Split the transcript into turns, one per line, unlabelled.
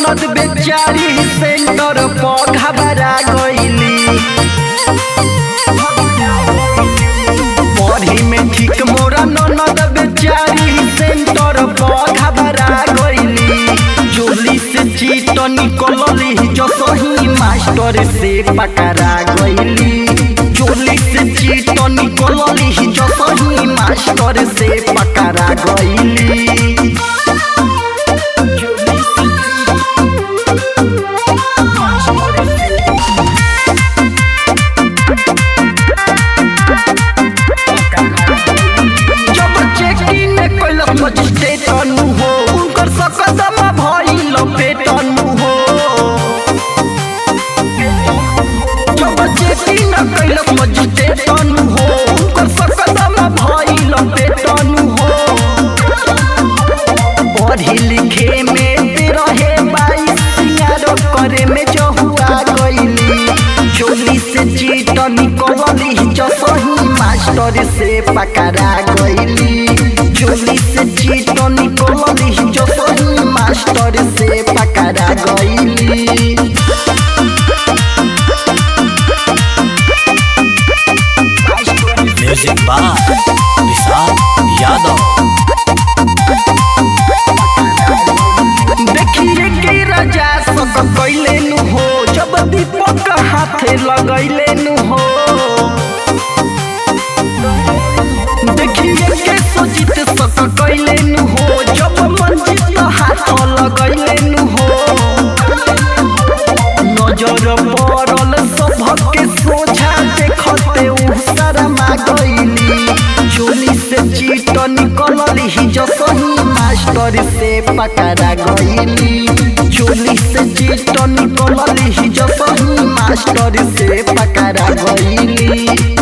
ननद बेचारी सेंटर पर घबरा गईली। पढ़ी में ठीक मोरा ननद बेचारी सेंटर पर घबरा गईली। जोली से चीट निकलली जो सही मास्टर से पकड़ा गईली। जोली से चीट निकलली जो सही मास्टर से पकड़ा गईली। मजिस्ट्रेट हो उनकर सकदम भइल पेटन हो। जब चेकिंग कैलक मजिस्ट्रेट हो उनकर सकदम भइल पेटन हो। पढ़े लिखे में रहे 22 सिंगार करे में जहुआ गईली। जोली से चीट निकलली जो सही मास्टर से पकड़ा गईली। जोली से चीट निकलली जो सही मास्टर से पकड़ा गईली।
Music by Vishal Yadav.
देखिए कि राजा सब कैले नु हो जब दीपक हाथे लगैले नु हो। देखिए के सोचित सक कैले नु हो जब मंजित हाथ लगैले नु हो। नजर पड़ल सबके सोझा देखते उ शर्मा गईली। जोली से चीट निकलली जो सही मास्टर से पकड़ा गईली। जोली से चीट निकलली जो सही मास्टर से पकड़ा गईली।